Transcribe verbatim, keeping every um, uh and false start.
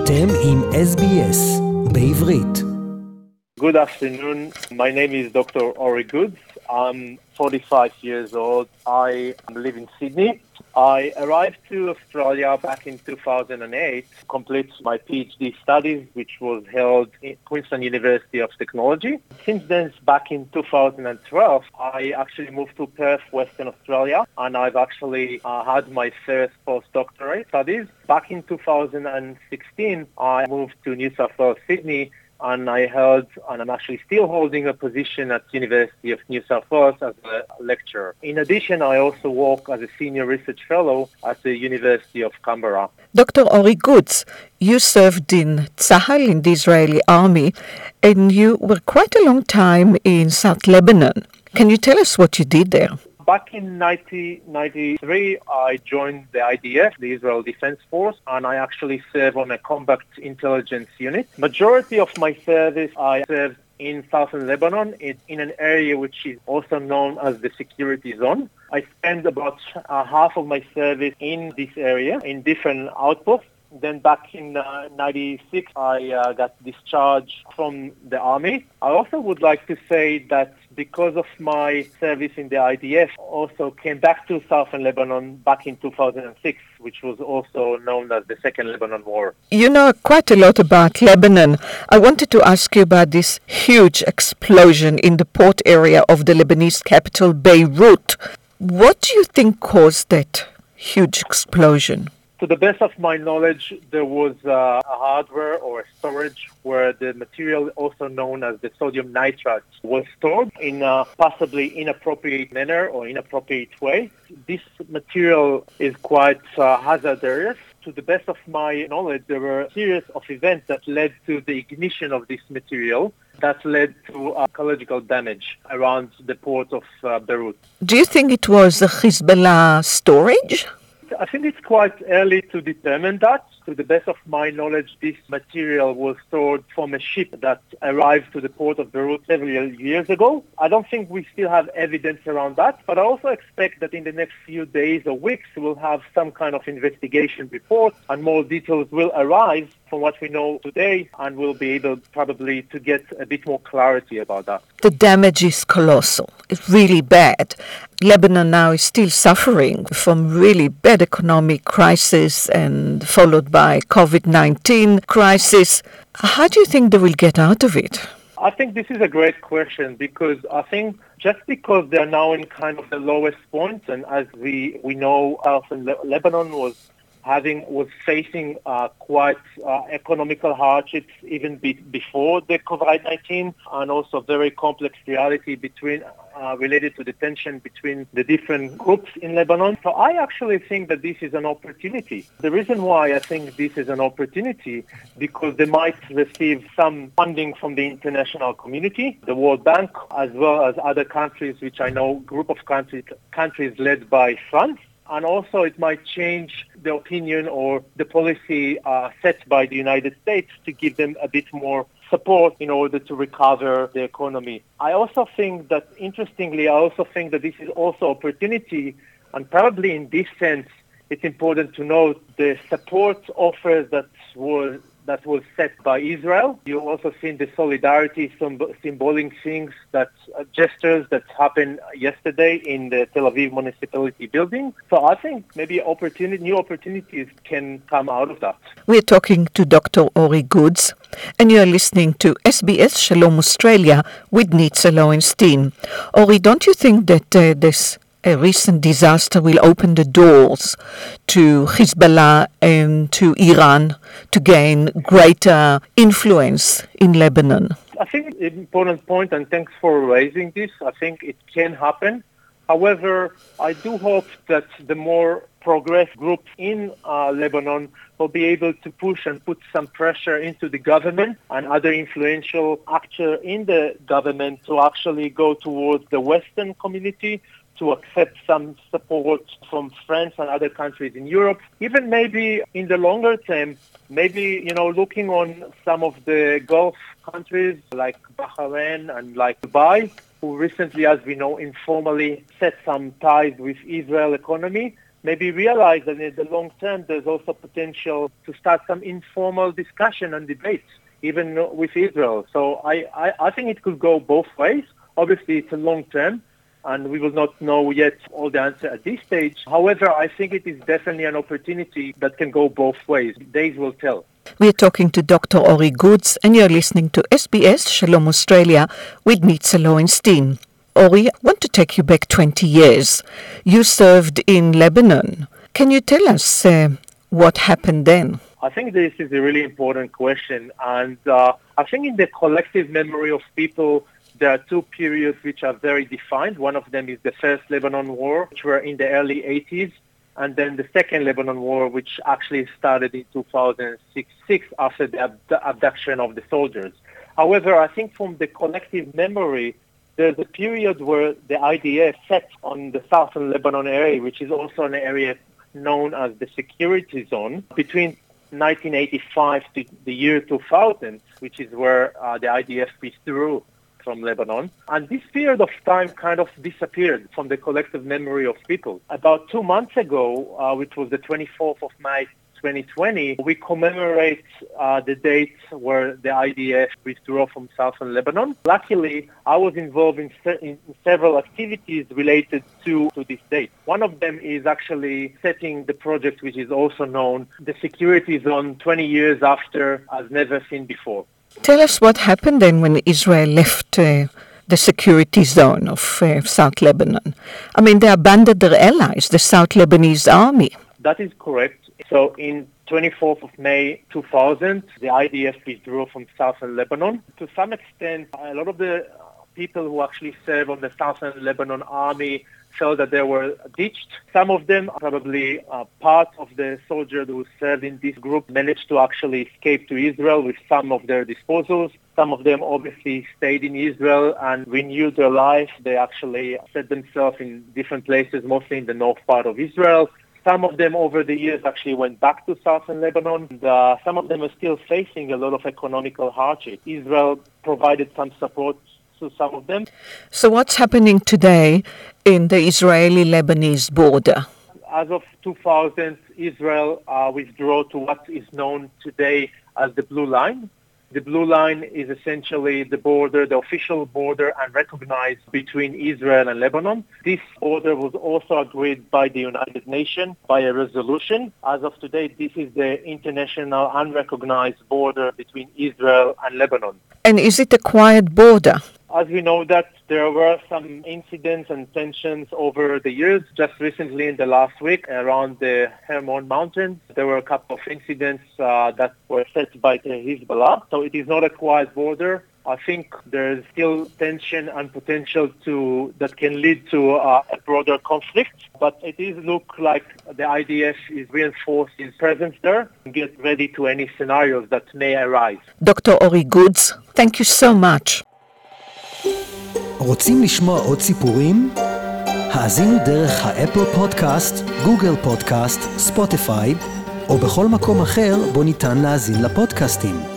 אתם עם אס בי אס בעברית. Good afternoon. My name is Doctor Ori Goods. I'm forty-five years old. I live in Sydney. I arrived to Australia back in two thousand eight to complete my PhD studies, which was held in Queensland University of Technology. Since then, back in two thousand twelve, I actually moved to Perth, Western Australia, and I've actually uh, had my first postdoctorate studies. Back in two thousand sixteen, I moved to New South Wales, Sydney, and I held, and I'm actually still holding a position at University of New South Wales as a lecturer. In addition, I also work as a senior research fellow at the University of Canberra. Doctor Ori Goods, you served in Tzahal, in the Israeli army, and you were quite a long time in South Lebanon. Can you tell us what you did there? Back in nineteen ninety-three, I joined the I D F, the Israel Defense Force, and I actually serve on a combat intelligence unit. Majority of my service, I served in southern Lebanon, in, in an area which is also known as the security zone. I spent about uh, half of my service in this area, in different outposts. Then back in uh, ninety-six, I uh, got discharged from the army. I also would like to say that because of my service in the I D F, also came back to southern Lebanon back in two thousand six, which was also known as the Second Lebanon War. You know quite a lot about Lebanon. I wanted to ask you about this huge explosion in the port area of the Lebanese capital, Beirut. What do you think caused that huge explosion? To the best of my knowledge, there was uh, a hardware or a storage where the material, also known as the sodium nitrate, was stored in a possibly inappropriate manner or inappropriate way. This material is quite uh, hazardous. To the best of my knowledge, there were a series of events that led to the ignition of this material that led to uh, ecological damage around the port of uh, Beirut. Do you think it was a Hezbollah storage? I think it's quite early to determine that. To the best of my knowledge, this material was stored from a ship that arrived to the port of Beirut several years ago. I don't think we still have evidence around that, but I also expect that in the next few days or weeks, we'll have some kind of investigation report and more details will arise from what we know today, and we'll be able probably to get a bit more clarity about that. The damage is colossal. It's really bad. Lebanon now is still suffering from really bad economic crisis and followed by covid nineteen crisis. How do you think they will get out of it? I think this is a great question because I think just because they're now in kind of the lowest point, and as we, we know, Southern Le- Lebanon was having was facing uh, quite uh, economical hardships even be- before the covid nineteen, and also very complex reality between uh, related to the tension between the different groups in Lebanon. So I actually think that this is an opportunity. The reason why I think this is an opportunity because they might receive some funding from the international community, the World Bank, as well as other countries, which I know group of countries countries led by France. And also it might change the opinion or the policy uh, set by the United States to give them a bit more support in order to recover the economy. I also think that, interestingly, I also think that this is also opportunity, and probably in this sense, it's important to note the support offers that were that was set by Israel. You also seen the solidarity, some symbolic things, that uh, gestures that happened yesterday in the Tel Aviv municipality building. So I think maybe opportunity, new opportunities can come out of that. We're talking to Doctor Ori Goods, and you're listening to S B S Shalom Australia with Nitza Lowenstein. Ori, don't you think that uh, this a recent disaster will open the doors to Hezbollah and to Iran to gain greater influence in Lebanon? I think it's an important point, and thanks for raising this. I think it can happen. However, I do hope that the more progress groups in uh, Lebanon will be able to push and put some pressure into the government and other influential actors in the government to actually go towards the Western community, to accept some support from France and other countries in Europe. Even maybe in the longer term, maybe, you know, looking on some of the Gulf countries like Bahrain and like Dubai, who recently, as we know, informally set some ties with Israel economy. maybe realize that in the long term there's also potential to start some informal discussion and debates, even with Israel. So I, I, I think it could go both ways. Obviously, it's a long term, and we will not know yet all the answer at this stage. However, I think it is definitely an opportunity that can go both ways. Days will tell. We're talking to Doctor Ori Goods, and you're listening to S B S Shalom Australia with Nitza Lowenstein. Ori, I want to take you back twenty years. You served in Lebanon. Can you tell us uh, what happened then? I think this is a really important question, and uh, I think in the collective memory of people, there are two periods which are very defined. One of them is the first Lebanon War, which were in the early eighties, and then the second Lebanon War, which actually started in two thousand six after the abd- abduction of the soldiers. However, I think from the collective memory, there's a period where the I D F set on the southern Lebanon area, which is also an area known as the security zone, between nineteen eighty-five to the year two thousand, which is where uh, the I D F withdrew from Lebanon. And this period of time kind of disappeared from the collective memory of people. About two months ago, uh, which was the twenty-fourth of May twenty twenty, we commemorate uh, the date where the I D F withdrew from southern Lebanon. Luckily, I was involved in, se- in several activities related to, to this date. One of them is actually setting the project, which is also known the Security Zone twenty years after, as never seen before. Tell us what happened then when Israel left uh, the security zone of uh, South Lebanon. I mean, they abandoned their allies, the South Lebanese army. That is correct. So in twenty-fourth of May two thousand, the I D F withdrew from southern Lebanon. To some extent, a lot of the people who actually serve on the southern Lebanon army felt that they were ditched. Some of them, probably uh, part of the soldiers who served in this group, managed to actually escape to Israel with some of their disposals. Some of them obviously stayed in Israel and renewed their life. They actually set themselves in different places, mostly in the north part of Israel. Some of them over the years actually went back to southern Lebanon. And, uh, some of them are still facing a lot of economical hardship. Israel provided some support to some of them. So what's happening today in the Israeli-Lebanese border? As of two thousand, Israel uh, withdrew to what is known today as the Blue Line. The Blue Line is essentially the border, the official border and recognized between Israel and Lebanon. This border was also agreed by the United Nations by a resolution. As of today, this is the international unrecognized border between Israel and Lebanon. And is it a quiet border? As we know that there were some incidents and tensions over the years. Just recently in the last week around the Hermon Mountains, there were a couple of incidents uh, that were set by the Hezbollah. So it is not a quiet border. I think there is still tension and potential to that can lead to uh, a broader conflict. But it is look like the I D F is reinforcing its presence there and get ready to any scenarios that may arise. Doctor Ori Goods, thank you so much. רוצים לשמוע עוד סיפורים? האזינו דרך האפל פודקאסט, גוגל פודקאסט, ספוטיפיי, או בכל מקום אחר בו ניתן להאזין לפודקאסטים.